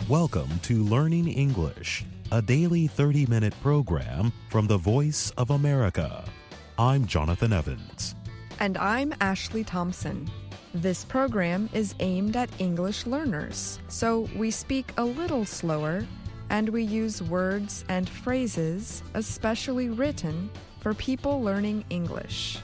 Welcome to Learning English, a daily 30-minute program from the Voice of America. I'm Jonathan Evans. And I'm Ashley Thompson. This program is aimed at English learners, so we speak a little slower and we use words and phrases especially written for people learning English.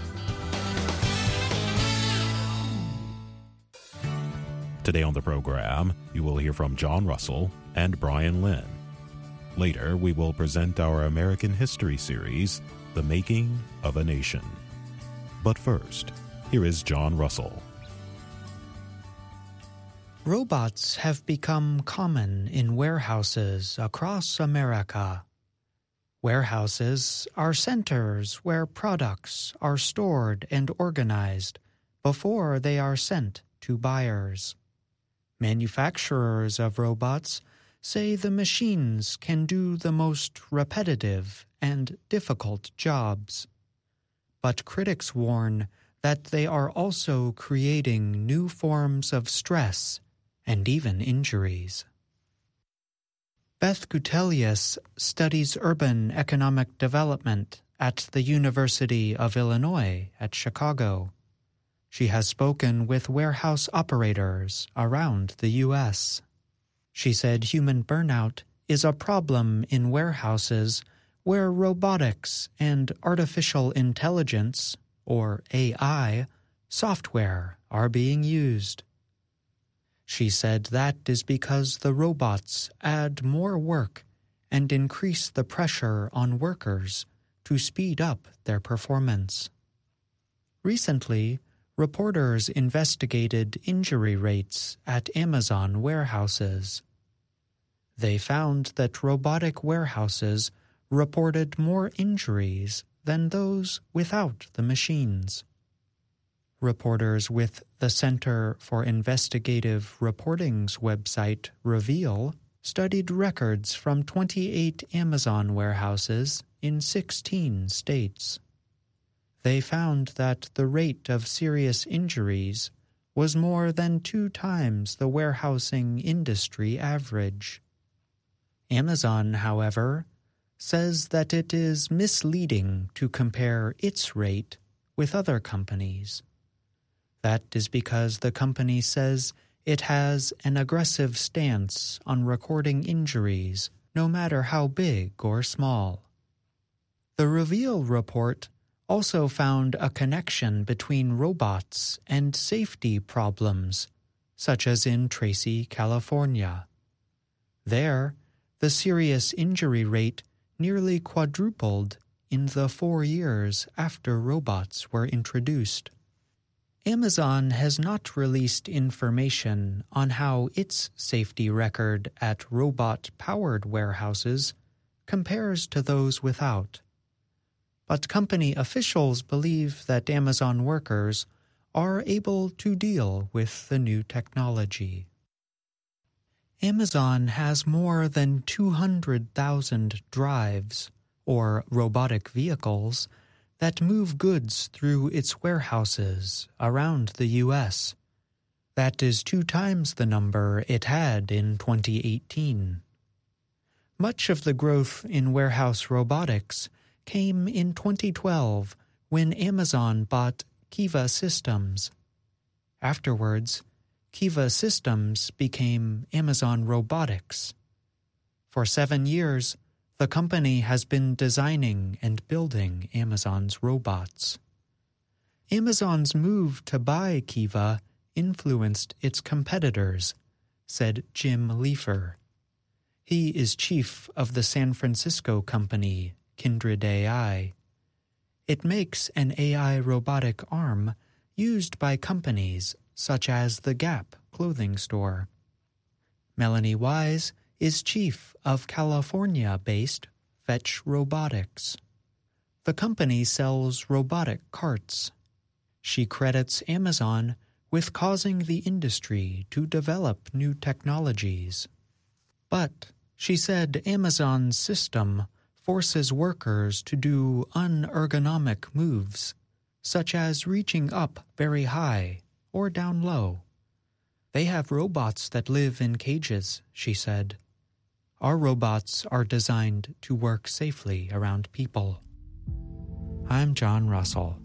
Today on the program, you will hear from John Russell and Brian Lynn. Later, we will present our American History series, The Making of a Nation. But first, here is John Russell. Robots have become common in warehouses across America. Warehouses are centers where products are stored and organized before they are sent to buyers. Manufacturers of robots say the machines can do the most repetitive and difficult jobs. But critics warn that they are also creating new forms of stress and even injuries. Beth Gutelius studies urban economic development at the University of Illinois at Chicago. She has spoken with warehouse operators around the U.S. She said human burnout is a problem in warehouses where robotics and artificial intelligence, or AI, software are being used. She said that is because the robots add more work and increase the pressure on workers to speed up their performance. Recently, reporters investigated injury rates at Amazon warehouses. They found that robotic warehouses reported more injuries than those without the machines. Reporters with the Center for Investigative Reporting's website, Reveal, studied records from 28 Amazon warehouses in 16 states. They found that the rate of serious injuries was more than 2 times the warehousing industry average. Amazon, however, says that it is misleading to compare its rate with other companies. That is because the company says it has an aggressive stance on recording injuries, no matter how big or small. The Reveal report also found a connection between robots and safety problems, such as in Tracy, California. There, the serious injury rate nearly quadrupled in the 4 years after robots were introduced. Amazon has not released information on how its safety record at robot-powered warehouses compares to those without. But company officials believe that Amazon workers are able to deal with the new technology. Amazon has more than 200,000 drives, or robotic vehicles, that move goods through its warehouses around the U.S. That is 2 times the number it had in 2018. Much of the growth in warehouse robotics came in 2012 when Amazon bought Kiva Systems. Afterwards, Kiva Systems became Amazon Robotics. For 7 years, the company has been designing and building Amazon's robots. Amazon's move to buy Kiva influenced its competitors, said Jim Leifer. He is chief of the San Francisco company Kindred AI. It makes an AI robotic arm used by companies such as the Gap clothing store. Melanie Wise is chief of California-based Fetch Robotics. The company sells robotic carts. She credits Amazon with causing the industry to develop new technologies. But, she said, Amazon's system forces workers to do unergonomic moves, such as reaching up very high or down low. They have robots that live in cages, she said. Our robots are designed to work safely around people. I'm John Russell.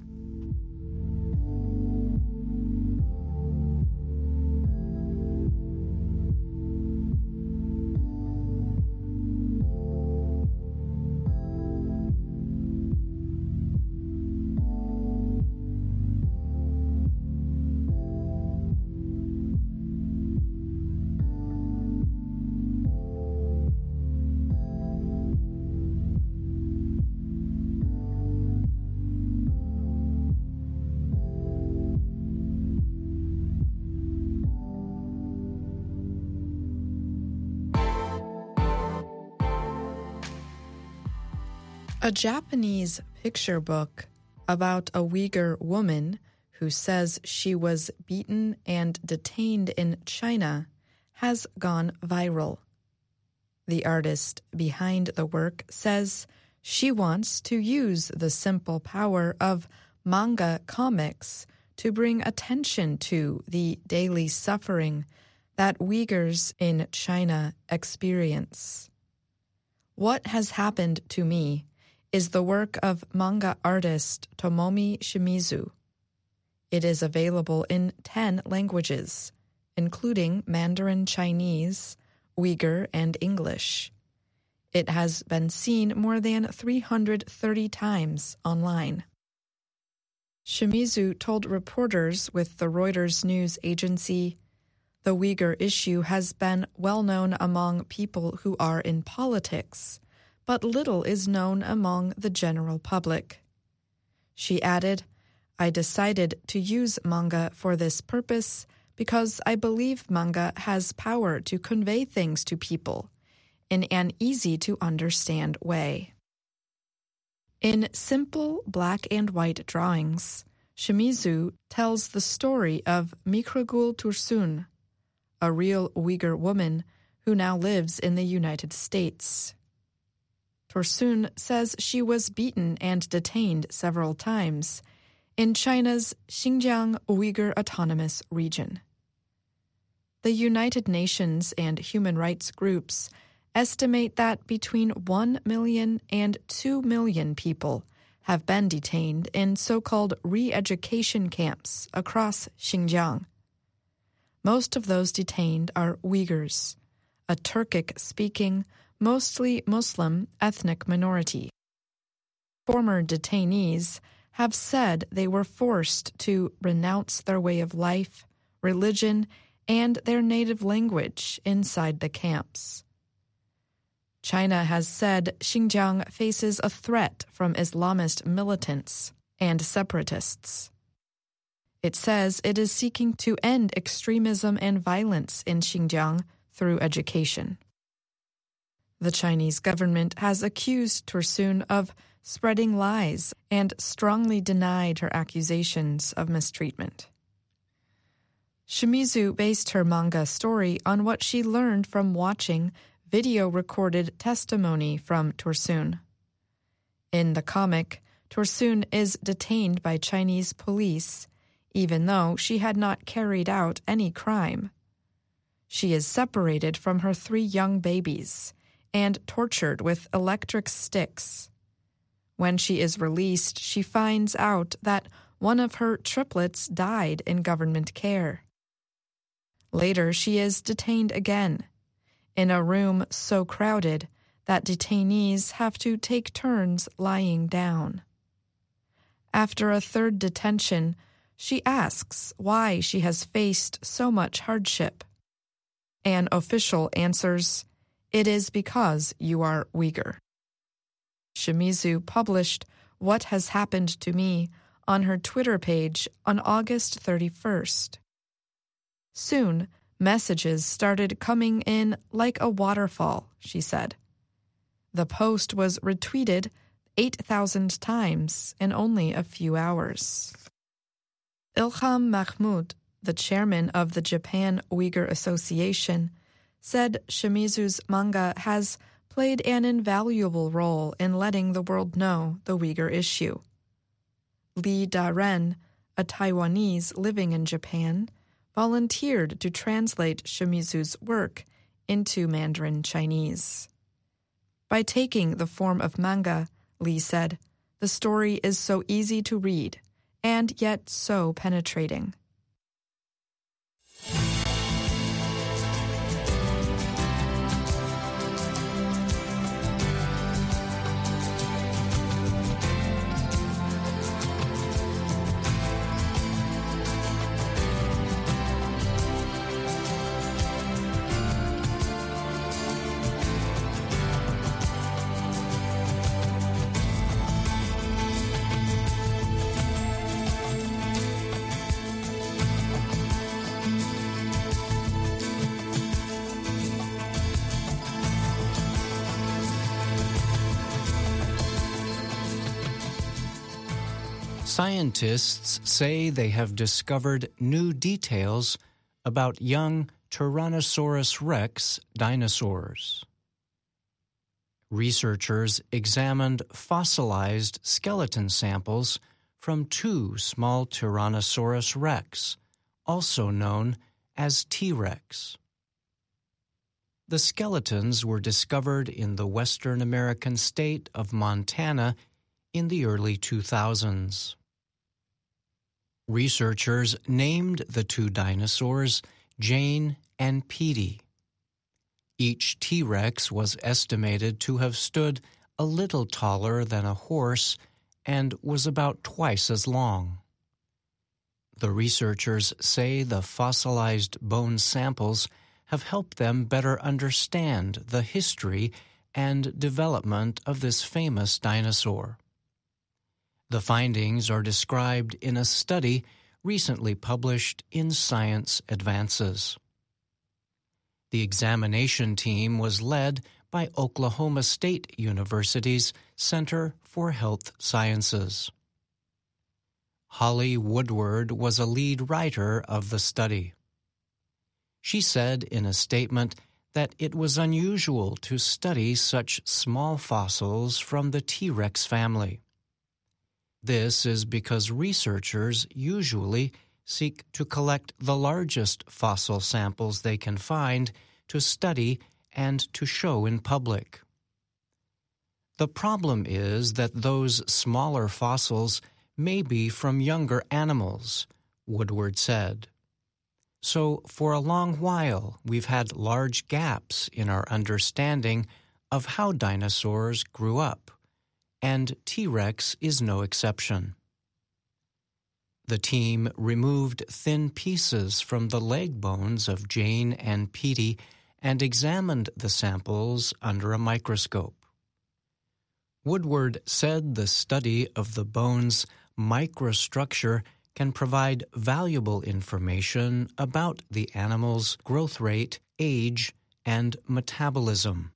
A Japanese picture book about a Uyghur woman who says she was beaten and detained in China has gone viral. The artist behind the work says she wants to use the simple power of manga comics to bring attention to the daily suffering that Uyghurs in China experience. What Has Happened to Me is the work of manga artist Tomomi Shimizu. It is available in 10 languages, including Mandarin Chinese, Uyghur, and English. It has been seen more than 330 times online. Shimizu told reporters with the Reuters news agency, "The Uyghur issue has been well known among people who are in politics, but little is known among the general public." She added, "I decided to use manga for this purpose because I believe manga has power to convey things to people in an easy-to-understand way." In simple black and white drawings, Shimizu tells the story of Mikragul Tursun, a real Uyghur woman who now lives in the United States. Tursun says she was beaten and detained several times in China's Xinjiang Uyghur Autonomous Region. The United Nations and human rights groups estimate that between 1 million and 2 million people have been detained in so-called re-education camps across Xinjiang. Most of those detained are Uyghurs, a Turkic-speaking, mostly Muslim ethnic minority. Former detainees have said they were forced to renounce their way of life, religion, and their native language inside the camps. China has said Xinjiang faces a threat from Islamist militants and separatists. It says it is seeking to end extremism and violence in Xinjiang through education. The Chinese government has accused Tursun of spreading lies and strongly denied her accusations of mistreatment. Shimizu based her manga story on what she learned from watching video-recorded testimony from Tursun. In the comic, Tursun is detained by Chinese police, even though she had not carried out any crime. She is separated from her 3 young babies and tortured with electric sticks. When she is released, she finds out that one of her triplets died in government care. Later, she is detained again, in a room so crowded that detainees have to take turns lying down. After a 3rd detention, she asks why she has faced so much hardship. An official answers, "It is because you are Uyghur." Shimizu published What Has Happened to Me on her Twitter page on August 31st. Soon, messages started coming in like a waterfall, she said. The post was retweeted 8,000 times in only a few hours. Ilham Mahmoud, the chairman of the Japan Uyghur Association, said Shimizu's manga has played an invaluable role in letting the world know the Uyghur issue. Li Da-ren, a Taiwanese living in Japan, volunteered to translate Shimizu's work into Mandarin Chinese. By taking the form of manga, Lee said, the story is so easy to read and yet so penetrating. Scientists say they have discovered new details about young Tyrannosaurus rex dinosaurs. Researchers examined fossilized skeleton samples from 2 small Tyrannosaurus rex, also known as T-Rex. The skeletons were discovered in the western American state of Montana in the early 2000s. Researchers named the 2 dinosaurs Jane and Petey. Each T-Rex was estimated to have stood a little taller than a horse and was about twice as long. The researchers say the fossilized bone samples have helped them better understand the history and development of this famous dinosaur. The findings are described in a study recently published in Science Advances. The examination team was led by Oklahoma State University's Center for Health Sciences. Holly Woodward was a lead writer of the study. She said in a statement that it was unusual to study such small fossils from the T-Rex family. This is because researchers usually seek to collect the largest fossil samples they can find to study and to show in public. The problem is that those smaller fossils may be from younger animals, Woodward said. So for a long while, we've had large gaps in our understanding of how dinosaurs grew up, and T-Rex is no exception. The team removed thin pieces from the leg bones of Jane and Petey and examined the samples under a microscope. Woodward said the study of the bone's microstructure can provide valuable information about the animal's growth rate, age, and metabolism.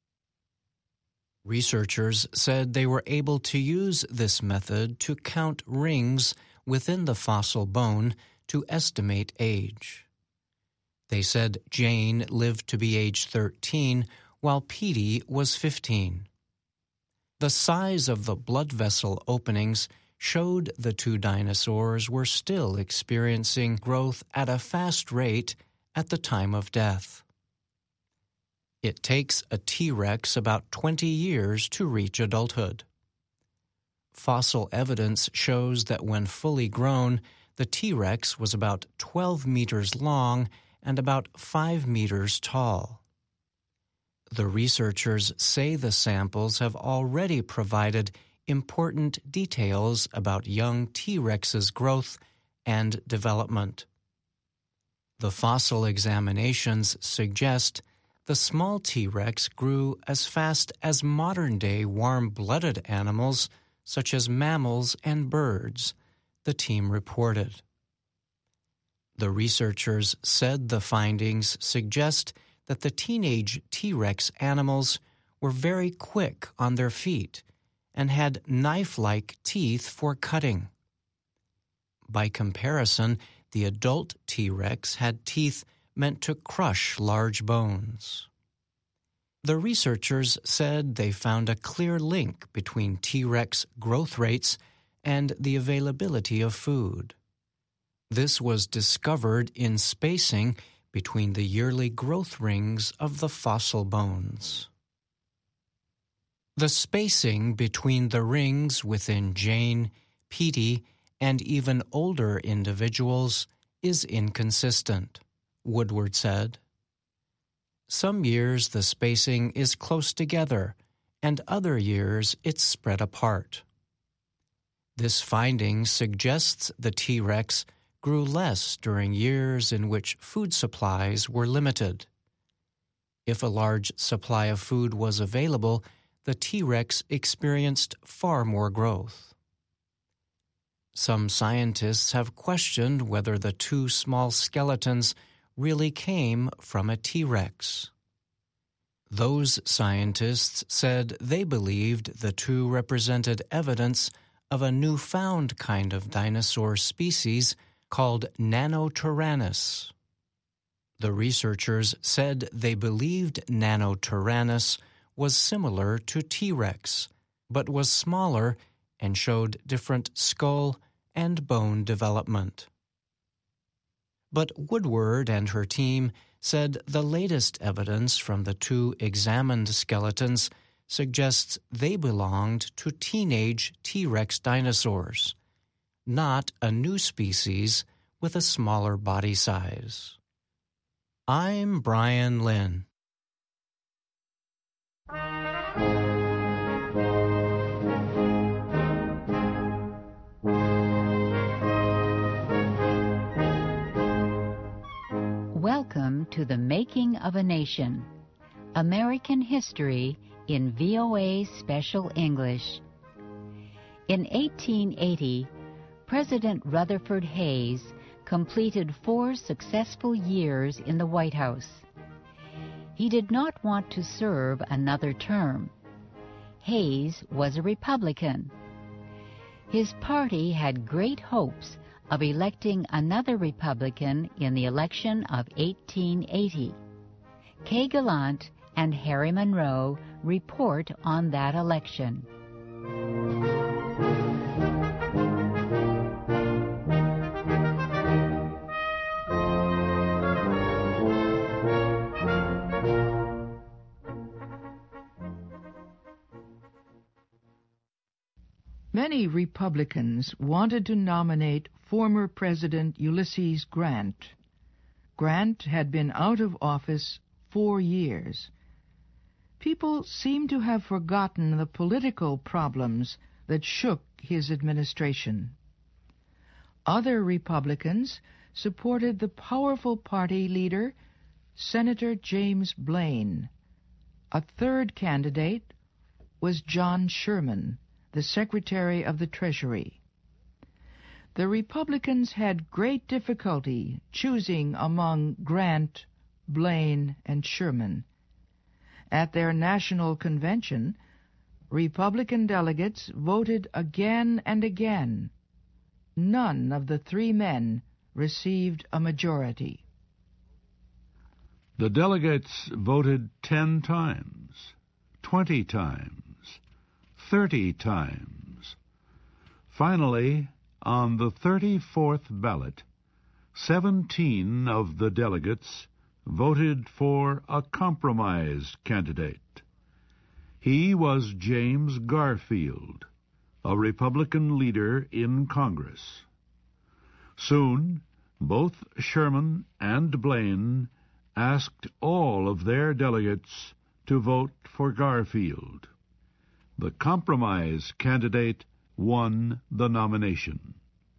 Researchers said they were able to use this method to count rings within the fossil bone to estimate age. They said Jane lived to be age 13, while Petey was 15. The size of the blood vessel openings showed the 2 dinosaurs were still experiencing growth at a fast rate at the time of death. It takes a T-Rex about 20 years to reach adulthood. Fossil evidence shows that when fully grown, the T-Rex was about 12 meters long and about 5 meters tall. The researchers say the samples have already provided important details about young T-Rex's growth and development. The fossil examinations suggest the small T-Rex grew as fast as modern-day warm-blooded animals such as mammals and birds, the team reported. The researchers said the findings suggest that the teenage T-Rex animals were very quick on their feet and had knife-like teeth for cutting. By comparison, the adult T-Rex had teeth meant to crush large bones. The researchers said they found a clear link between T-Rex growth rates and the availability of food. This was discovered in spacing between the yearly growth rings of the fossil bones. The spacing between the rings within Jane, Petey, and even older individuals is inconsistent, Woodward said. Some years the spacing is close together, and other years it's spread apart. This finding suggests the T-Rex grew less during years in which food supplies were limited. If a large supply of food was available, the T-Rex experienced far more growth. Some scientists have questioned whether the two small skeletons really came from a T-Rex. Those scientists said they believed the two represented evidence of a newfound kind of dinosaur species called Nanotyrannus. The researchers said they believed Nanotyrannus was similar to T-Rex, but was smaller and showed different skull and bone development. But Woodward and her team said the latest evidence from the two examined skeletons suggests they belonged to teenage T-Rex dinosaurs, not a new species with a smaller body size. I'm Brian Lynn. Welcome to The Making of a Nation, American History in VOA Special English. In 1880, President Rutherford Hayes completed 4 successful years in the White House. He did not want to serve another term. Hayes was a Republican. His party had great hopes of electing another Republican in the election of 1880. Kay Gallant and Harry Monroe report on that election. Many Republicans wanted to nominate former President Ulysses Grant. Grant had been out of office 4 years. People seem to have forgotten the political problems that shook his administration. Other Republicans supported the powerful party leader, Senator James Blaine. A third candidate was John Sherman, the Secretary of the Treasury. The Republicans had great difficulty choosing among Grant, Blaine, and Sherman. At their national convention, Republican delegates voted again and again. None of the 3 men received a majority. The delegates voted 10 times, 20 times, 30 times. Finally, on the 34th ballot, 17 of the delegates voted for a compromise candidate. He was James Garfield, a Republican leader in Congress. Soon, both Sherman and Blaine asked all of their delegates to vote for Garfield. The compromise candidate won the nomination.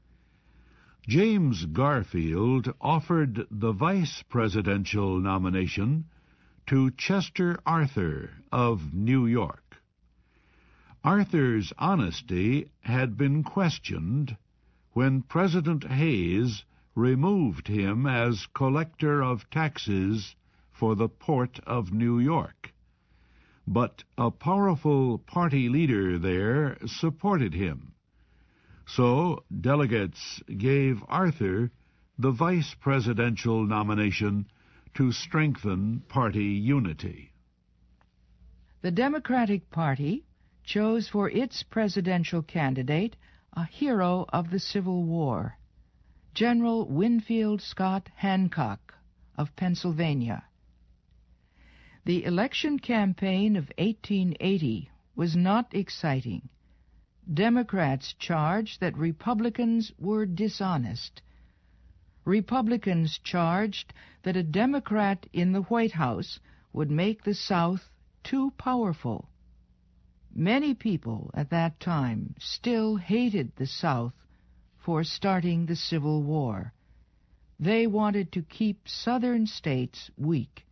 James Garfield offered the vice presidential nomination to Chester Arthur of New York. Arthur's honesty had been questioned when President Hayes removed him as collector of taxes for the Port of New York. But a powerful party leader there supported him. So delegates gave Arthur the vice presidential nomination to strengthen party unity. The Democratic Party chose for its presidential candidate a hero of the Civil War, General Winfield Scott Hancock of Pennsylvania. The election campaign of 1880 was not exciting. Democrats charged that Republicans were dishonest. Republicans charged that a Democrat in the White House would make the South too powerful. Many people at that time still hated the South for starting the Civil War. They wanted to keep Southern states weak.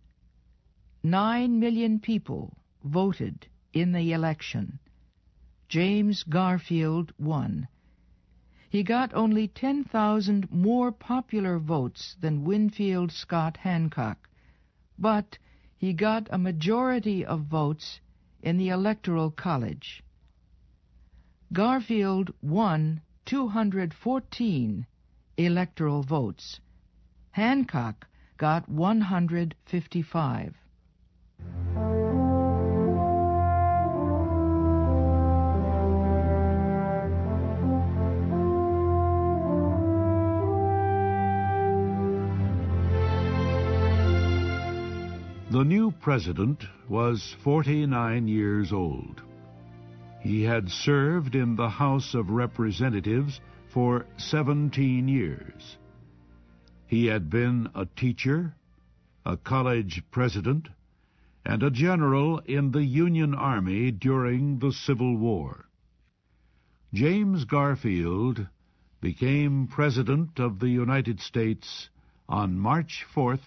9 million people voted in the election. James Garfield won. He got only 10,000 more popular votes than Winfield Scott Hancock, but he got a majority of votes in the Electoral College. Garfield won 214 electoral votes. Hancock got 155. The new president was 49 years old. He had served in the House of Representatives for 17 years. He had been a teacher, a college president, and a general in the Union Army during the Civil War. James Garfield became President of the United States on March 4th,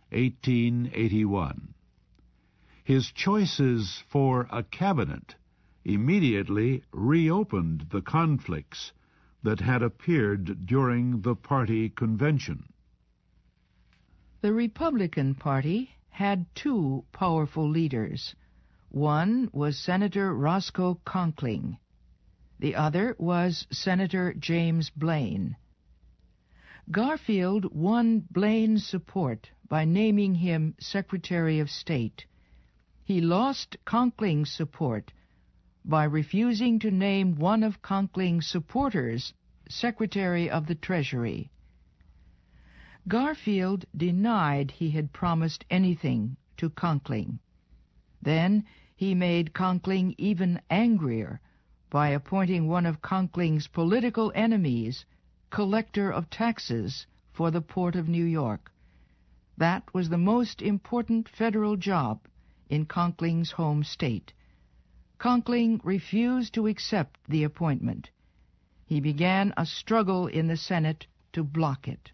1881. His choices for a cabinet immediately reopened the conflicts that had appeared during the party convention. The Republican Party had two powerful leaders. One was Senator Roscoe Conkling. The other was Senator James Blaine. Garfield won Blaine's support by naming him Secretary of State. He lost Conkling's support by refusing to name one of Conkling's supporters Secretary of the Treasury. Garfield denied he had promised anything to Conkling. Then he made Conkling even angrier by appointing one of Conkling's political enemies collector of taxes for the Port of New York. That was the most important federal job in Conkling's home state. Conkling refused to accept the appointment. He began a struggle in the Senate to block it.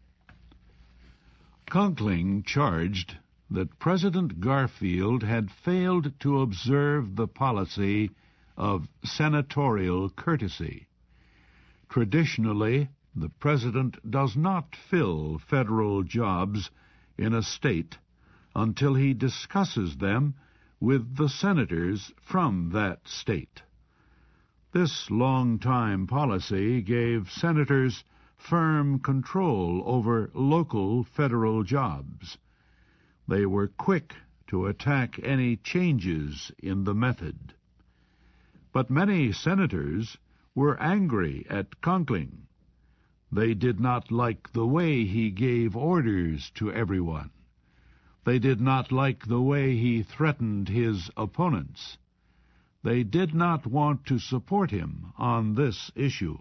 Conkling charged that President Garfield had failed to observe the policy of senatorial courtesy. Traditionally, the president does not fill federal jobs in a state until he discusses them with the senators from that state. This long-time policy gave senators firm control over local federal jobs. They were quick to attack any changes in the method. But many senators were angry at Conkling. They did not like the way he gave orders to everyone. They did not like the way he threatened his opponents. They did not want to support him on this issue.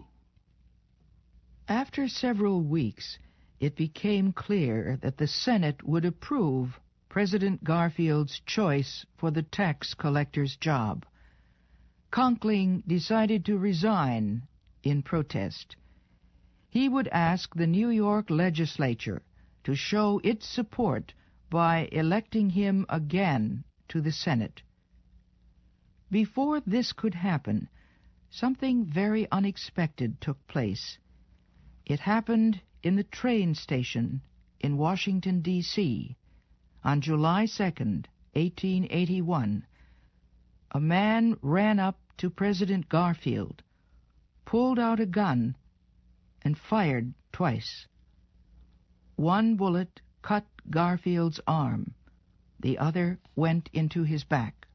After several weeks, it became clear that the Senate would approve President Garfield's choice for the tax collector's job. Conkling decided to resign in protest. He would ask the New York legislature to show its support by electing him again to the Senate. Before this could happen, something very unexpected took place. It happened in the train station in Washington, D.C. on July 2nd, 1881. A man ran up to President Garfield, pulled out a gun, and fired twice. One bullet cut Garfield's arm. The other went into his back.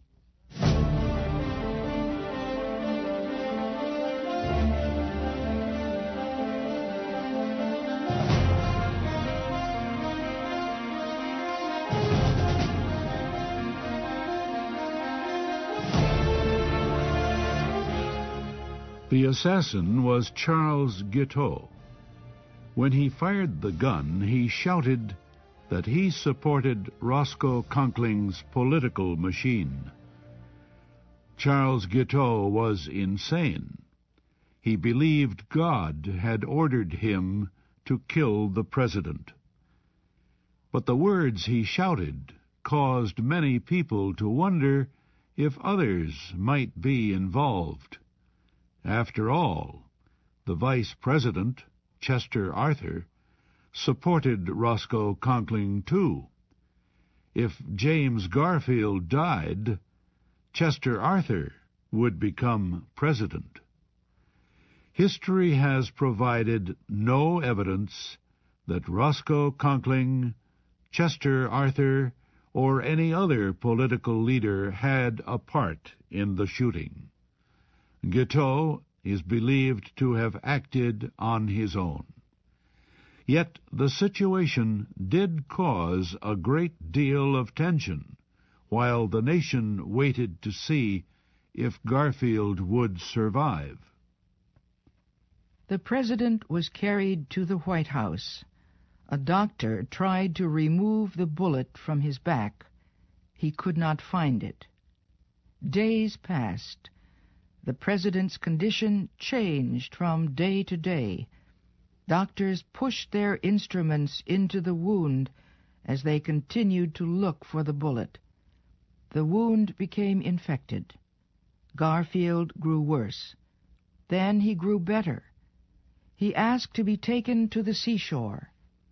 The assassin was Charles Guiteau. When he fired the gun, he shouted that he supported Roscoe Conkling's political machine. Charles Guiteau was insane. He believed God had ordered him to kill the president. But the words he shouted caused many people to wonder if others might be involved. After all, the vice president, Chester Arthur, supported Roscoe Conkling too. If James Garfield died, Chester Arthur would become president. History has provided no evidence that Roscoe Conkling, Chester Arthur, or any other political leader had a part in the shooting. Guiteau is believed to have acted on his own. Yet the situation did cause a great deal of tension while the nation waited to see if Garfield would survive. The president was carried to the White House. A doctor tried to remove the bullet from his back. He could not find it. Days passed. The president's condition changed from day to day. Doctors pushed their instruments into the wound as they continued to look for the bullet. The wound became infected. Garfield grew worse. Then he grew better. He asked to be taken to the seashore.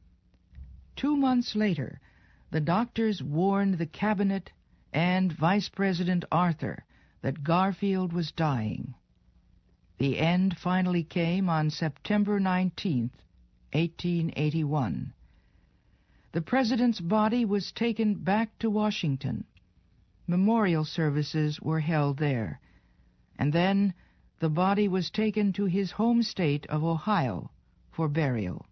2 months later, the doctors warned the cabinet and Vice President Arthur that Garfield was dying. The end finally came on September 19, 1881. The president's body was taken back to Washington. Memorial services were held there, and then the body was taken to his home state of Ohio for burial.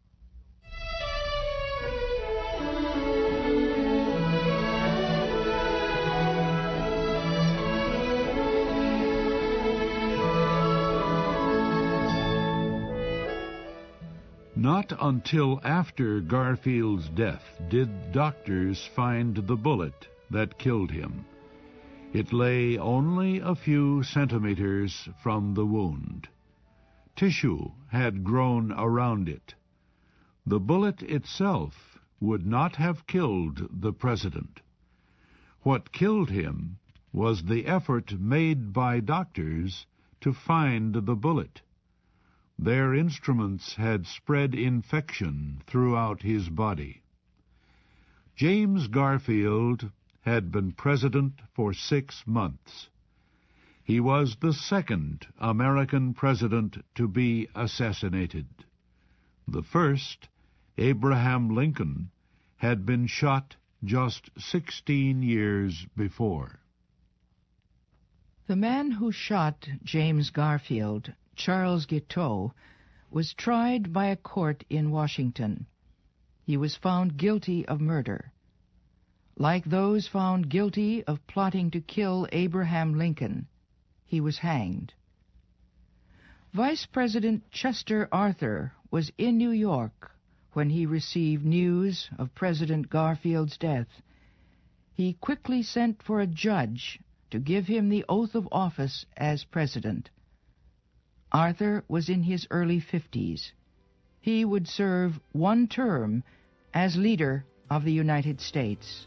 Not until after Garfield's death did doctors find the bullet that killed him. It lay only a few centimeters from the wound. Tissue had grown around it. The bullet itself would not have killed the president. What killed him was the effort made by doctors to find the bullet. Their instruments had spread infection throughout his body. James Garfield had been president for 6 months. He was the second American president to be assassinated. The first, Abraham Lincoln, had been shot just 16 years before. The man who shot James Garfield, Charles Guiteau, was tried by a court in Washington. He was found guilty of murder. Like those found guilty of plotting to kill Abraham Lincoln, he was hanged. Vice President Chester Arthur was in New York when he received news of President Garfield's death. He quickly sent for a judge to give him the oath of office as president. Arthur was in his early 50s. He would serve 1 term as leader of the United States.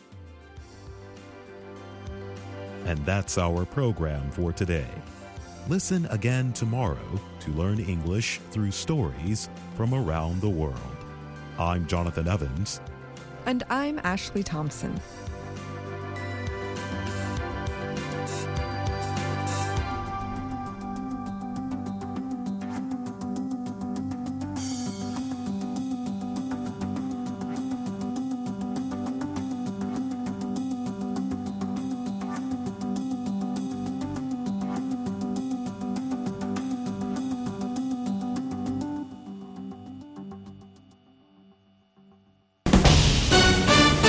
And that's our program for today. Listen again tomorrow to learn English through stories from around the world. I'm Jonathan Evans. And I'm Ashley Thompson.